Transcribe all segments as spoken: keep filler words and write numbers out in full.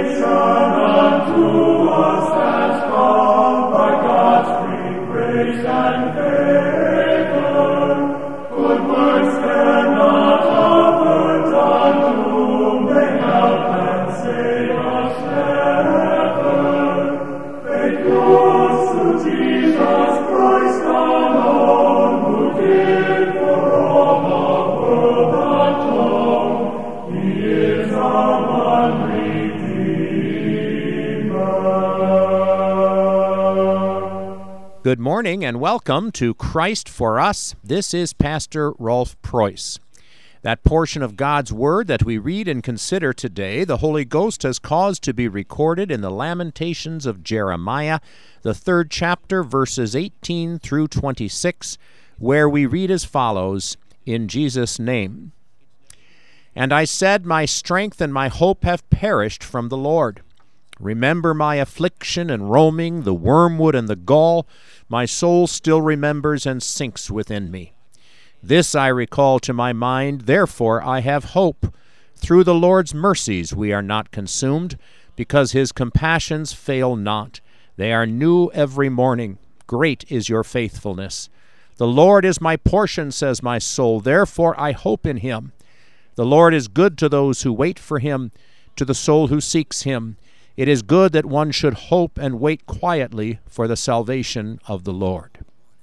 Good morning and welcome to Christ for Us. This is Pastor Rolf Preuss. That portion of God's Word that we read and consider today, the Holy Ghost has caused to be recorded in the Lamentations of Jeremiah, the third chapter, verses eighteen through twenty-six, where we read as follows, in Jesus' name. And I said, my strength and my hope have perished from the Lord. Remember my affliction and roaming, the wormwood and the gall. My soul still remembers and sinks within me. This I recall to my mind, therefore I have hope. Through the Lord's mercies we are not consumed, because his compassions fail not. They are new every morning. Great is your faithfulness. The Lord is my portion, says my soul, therefore I hope in him. The Lord is good to those who wait for him, to the soul who seeks him. It is good that one should hope and wait quietly for the salvation of the Lord.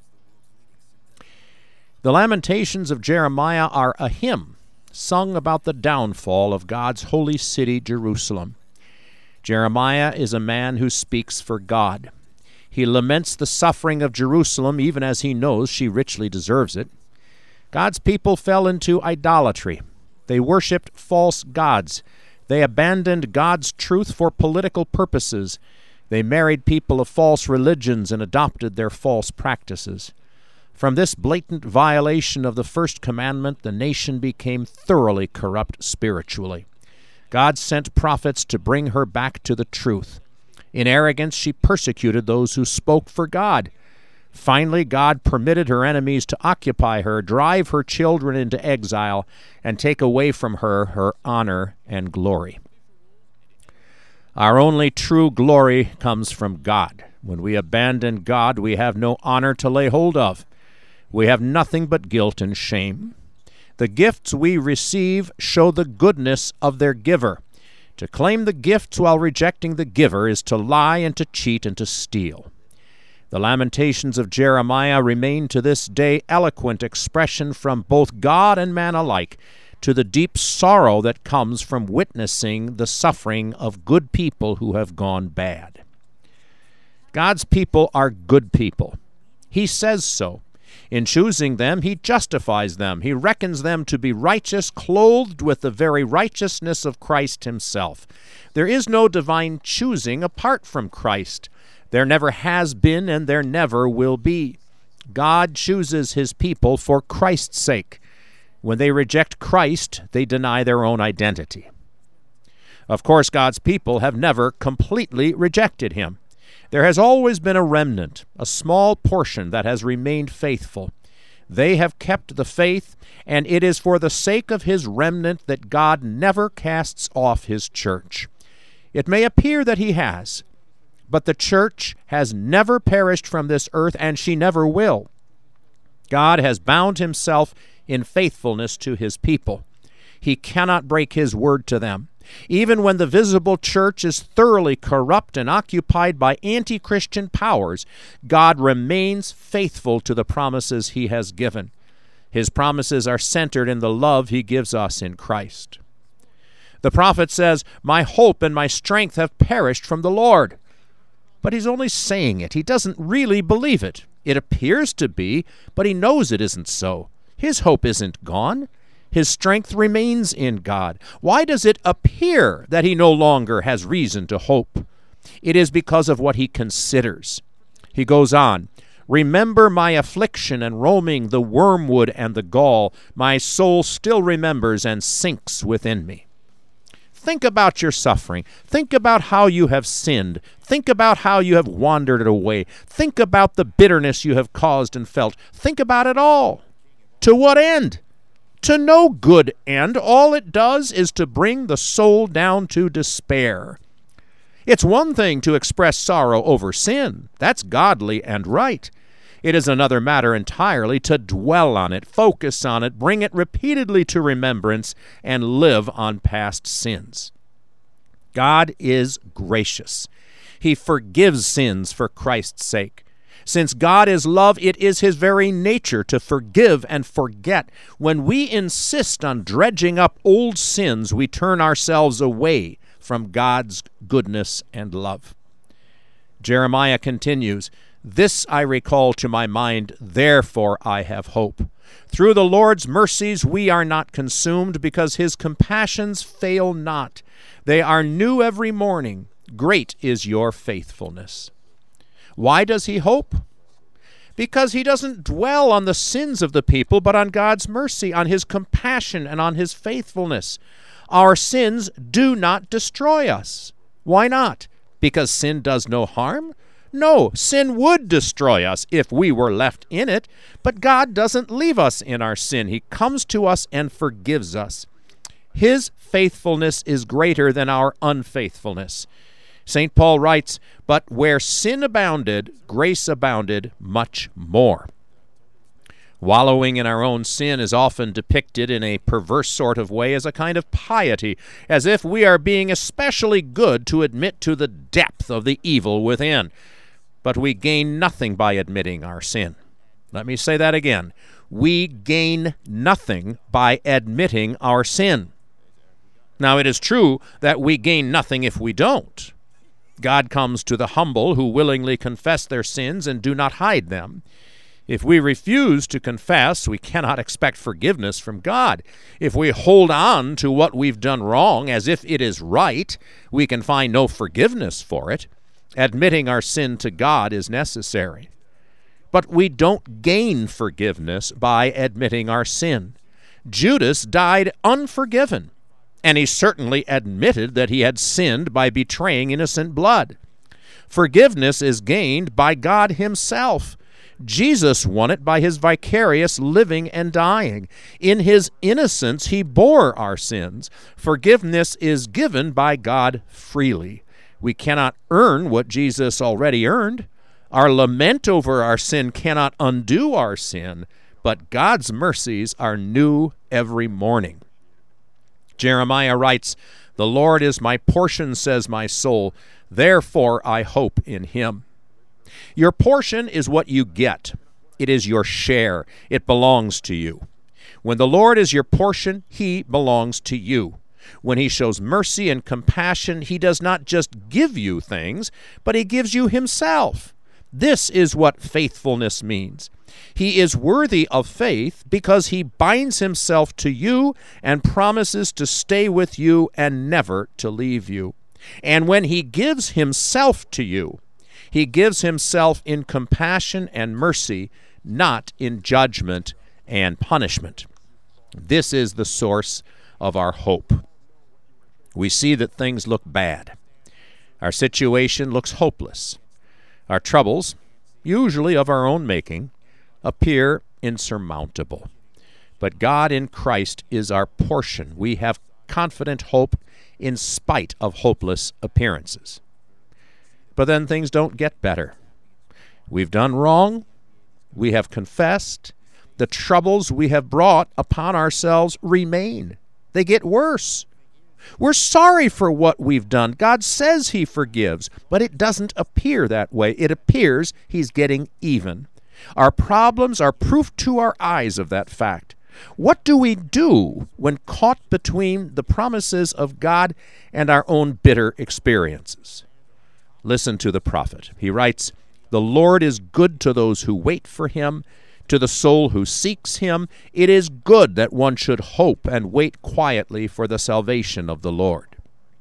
The Lamentations of Jeremiah are a hymn sung about the downfall of God's holy city, Jerusalem. Jeremiah is a man who speaks for God. He laments the suffering of Jerusalem even as he knows she richly deserves it. God's people fell into idolatry. They worshipped false gods. They abandoned God's truth for political purposes. They married people of false religions and adopted their false practices. From this blatant violation of the first commandment, the nation became thoroughly corrupt spiritually. God sent prophets to bring her back to the truth. In arrogance, she persecuted those who spoke for God. Finally, God permitted her enemies to occupy her, drive her children into exile, and take away from her her honor and glory. Our only true glory comes from God. When we abandon God, we have no honor to lay hold of. We have nothing but guilt and shame. The gifts we receive show the goodness of their giver. To claim the gifts while rejecting the giver is to lie and to cheat and to steal. The Lamentations of Jeremiah remain to this day eloquent expression from both God and man alike to the deep sorrow that comes from witnessing the suffering of good people who have gone bad. God's people are good people. He says so. In choosing them, he justifies them. He reckons them to be righteous, clothed with the very righteousness of Christ himself. There is no divine choosing apart from Christ. There never has been and there never will be. God chooses his people for Christ's sake. When they reject Christ, they deny their own identity. Of course, God's people have never completely rejected him. There has always been a remnant, a small portion that has remained faithful. They have kept the faith, and it is for the sake of his remnant that God never casts off his church. It may appear that he has, but the church has never perished from this earth, and she never will. God has bound himself in faithfulness to his people. He cannot break his word to them. Even when the visible church is thoroughly corrupt and occupied by anti-Christian powers, God remains faithful to the promises he has given. His promises are centered in the love he gives us in Christ. The prophet says, my hope and my strength have perished from the Lord. But he's only saying it. He doesn't really believe it. It appears to be, but he knows it isn't so. His hope isn't gone. His strength remains in God. Why does it appear that he no longer has reason to hope? It is because of what he considers. He goes on, remember my affliction and roaming, the wormwood and the gall. My soul still remembers and sinks within me. Think about your suffering. Think about how you have sinned. Think about how you have wandered away. Think about the bitterness you have caused and felt. Think about it all. To what end? To no good end. All it does is to bring the soul down to despair. It's one thing to express sorrow over sin. That's godly and right. It is another matter entirely to dwell on it, focus on it, bring it repeatedly to remembrance, and live on past sins. God is gracious. He forgives sins for Christ's sake. Since God is love, it is His very nature to forgive and forget. When we insist on dredging up old sins, we turn ourselves away from God's goodness and love. Jeremiah continues, "This I recall to my mind, therefore I have hope. Through the Lord's mercies we are not consumed, because His compassions fail not. They are new every morning. Great is your faithfulness." Why does he hope? Because he doesn't dwell on the sins of the people, but on God's mercy, on His compassion, and on His faithfulness. Our sins do not destroy us. Why not? Because sin does no harm? No, sin would destroy us if we were left in it, but God doesn't leave us in our sin. He comes to us and forgives us. His faithfulness is greater than our unfaithfulness. Saint Paul writes, "But where sin abounded, grace abounded much more." Wallowing in our own sin is often depicted in a perverse sort of way as a kind of piety, as if we are being especially good to admit to the depth of the evil within. But we gain nothing by admitting our sin. Let me say that again. We gain nothing by admitting our sin. Now, it is true that we gain nothing if we don't. God comes to the humble who willingly confess their sins and do not hide them. If we refuse to confess, we cannot expect forgiveness from God. If we hold on to what we've done wrong as if it is right, we can find no forgiveness for it. Admitting our sin to God is necessary. But we don't gain forgiveness by admitting our sin. Judas died unforgiven, and he certainly admitted that he had sinned by betraying innocent blood. Forgiveness is gained by God Himself. Jesus won it by His vicarious living and dying. In His innocence, He bore our sins. Forgiveness is given by God freely. We cannot earn what Jesus already earned. Our lament over our sin cannot undo our sin, but God's mercies are new every morning. Jeremiah writes, "The Lord is my portion, says my soul. Therefore I hope in Him." Your portion is what you get. It is your share. It belongs to you. When the Lord is your portion, He belongs to you. When He shows mercy and compassion, He does not just give you things, but He gives you Himself. This is what faithfulness means. He is worthy of faith because He binds Himself to you and promises to stay with you and never to leave you. And when He gives Himself to you, He gives Himself in compassion and mercy, not in judgment and punishment. This is the source of our hope. We see that things look bad. Our situation looks hopeless. Our troubles, usually of our own making, appear insurmountable. But God in Christ is our portion. We have confident hope in spite of hopeless appearances. But then things don't get better. We've done wrong. We have confessed. The troubles we have brought upon ourselves remain. They get worse. We're sorry for what we've done. God says He forgives, but it doesn't appear that way. It appears He's getting even. Our problems are proof to our eyes of that fact. What do we do when caught between the promises of God and our own bitter experiences? Listen to the prophet. He writes, "The Lord is good to those who wait for Him, to the soul who seeks Him. It is good that one should hope and wait quietly for the salvation of the Lord."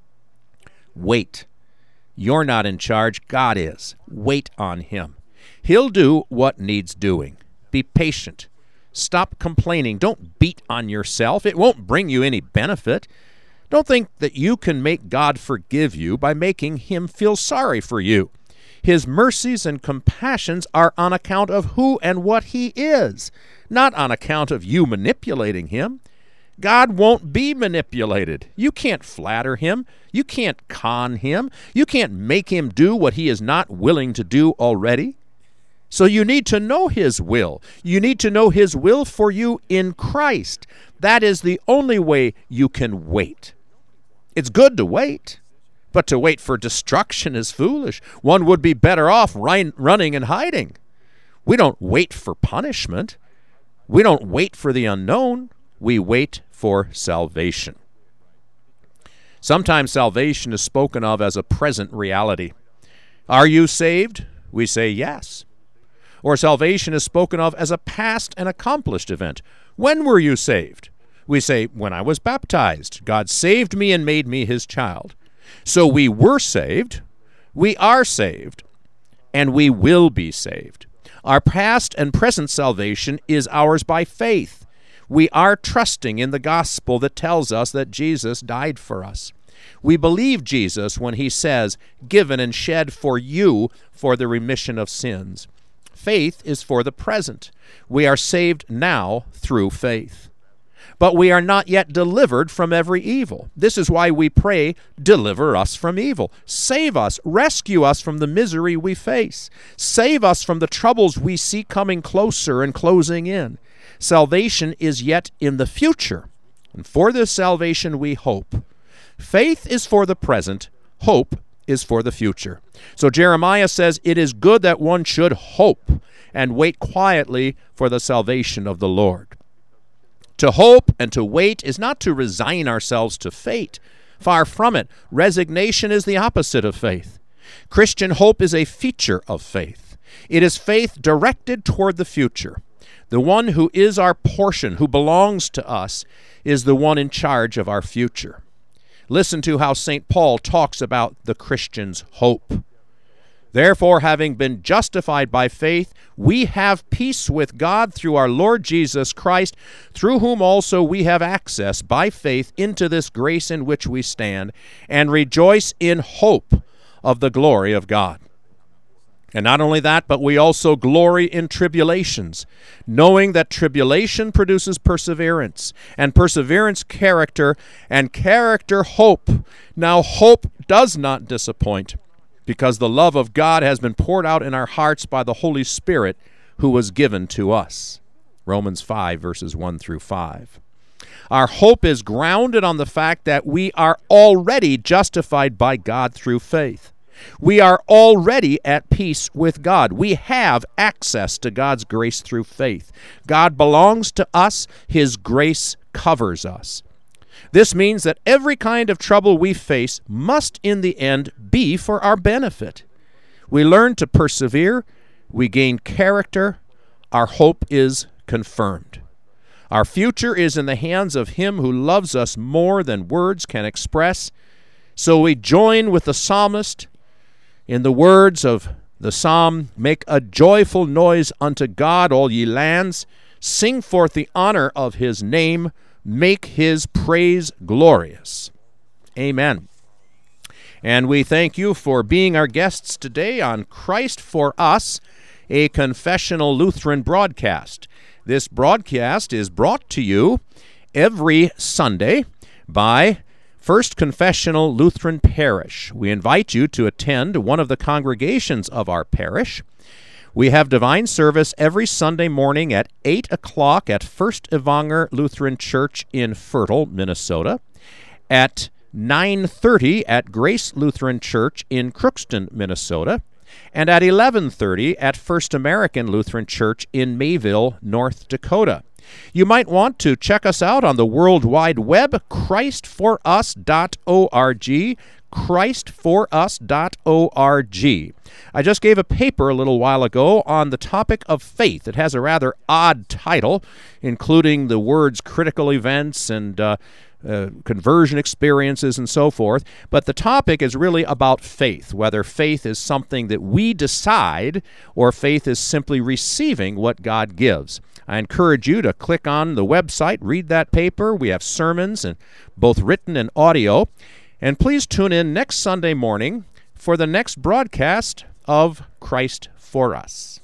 Wait. You're not in charge. God is. Wait on Him. He'll do what needs doing. Be patient. Stop complaining. Don't beat on yourself. It won't bring you any benefit. Don't think that you can make God forgive you by making Him feel sorry for you. His mercies and compassions are on account of who and what He is, not on account of you manipulating Him. God won't be manipulated. You can't flatter him. You can't con him. You can't make him do what he is not willing to do already. So you need to know his will. You need to know his will for you in Christ. That is the only way you can wait. It's good to wait, but to wait for destruction is foolish. One would be better off run, running and hiding. We don't wait for punishment. We don't wait for the unknown. We wait for salvation. Sometimes salvation is spoken of as a present reality. Are you saved? We say yes. Or salvation is spoken of as a past and accomplished event. When were you saved? We say, when I was baptized. God saved me and made me his child. So we were saved, we are saved, and we will be saved. Our past and present salvation is ours by faith. We are trusting in the gospel that tells us that Jesus died for us. We believe Jesus when he says, given and shed for you for the remission of sins. Faith is for the present. We are saved now through faith. But we are not yet delivered from every evil. This is why we pray, deliver us from evil. Save us, rescue us from the misery we face. Save us from the troubles we see coming closer and closing in. Salvation is yet in the future, and for this salvation we hope. Faith is for the present, hope is for the future. So Jeremiah says it is good that one should hope and wait quietly for the salvation of the Lord. To hope and to wait is not to resign ourselves to fate. Far from it. Resignation is the opposite of faith. Christian hope is a feature of faith. It is faith directed toward the future. The one who is our portion, who belongs to us, is the one in charge of our future. Listen to how Saint Paul talks about the Christian's hope. Therefore, having been justified by faith, we have peace with God through our Lord Jesus Christ, through whom also we have access by faith into this grace in which we stand, and rejoice in hope of the glory of God. And not only that, but we also glory in tribulations, knowing that tribulation produces perseverance, and perseverance character, and character hope. Now hope does not disappoint, because the love of God has been poured out in our hearts by the Holy Spirit who was given to us. Romans five, verses one through five. Our hope is grounded on the fact that we are already justified by God through faith. We are already at peace with God. We have access to God's grace through faith. God belongs to us. His grace covers us. This means that every kind of trouble we face must in the end be for our benefit. We learn to persevere. We gain character. Our hope is confirmed. Our future is in the hands of Him who loves us more than words can express. So we join with the psalmist in the words of the psalm, "Make a joyful noise unto God, all ye lands. Sing forth the honor of His name. Make His praise glorious." Amen. And we thank you for being our guests today on Christ for Us, a confessional Lutheran broadcast. This broadcast is brought to you every Sunday by First Confessional Lutheran Parish. We invite you to attend one of the congregations of our parish. We have divine service every Sunday morning at eight o'clock at First Evanger Lutheran Church in Fertile, Minnesota, at nine thirty at Grace Lutheran Church in Crookston, Minnesota, and at eleven thirty at First American Lutheran Church in Mayville, North Dakota. You might want to check us out on the World Wide Web, christ for us dot org, christ for us dot org. I just gave a paper a little while ago on the topic of faith. It has a rather odd title, including the words critical events and uh, uh, conversion experiences and so forth. But the topic is really about faith, whether faith is something that we decide or faith is simply receiving what God gives. I encourage you to click on the website, read that paper. We have sermons, and both written and audio. And please tune in next Sunday morning for the next broadcast of Christ for Us.